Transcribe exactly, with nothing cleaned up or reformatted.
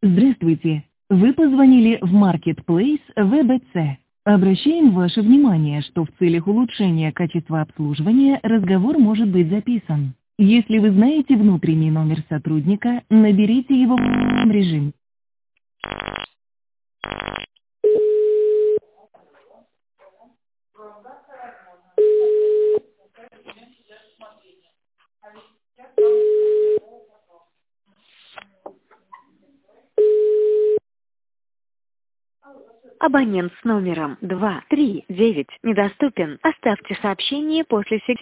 Здравствуйте. Вы позвонили в Marketplace вэ бэ цэ. Обращаем ваше внимание, что в целях улучшения качества обслуживания разговор может быть записан. Если вы знаете внутренний номер сотрудника, наберите его в режим. Абонент с номером два три девять недоступен. Оставьте сообщение после сигнала.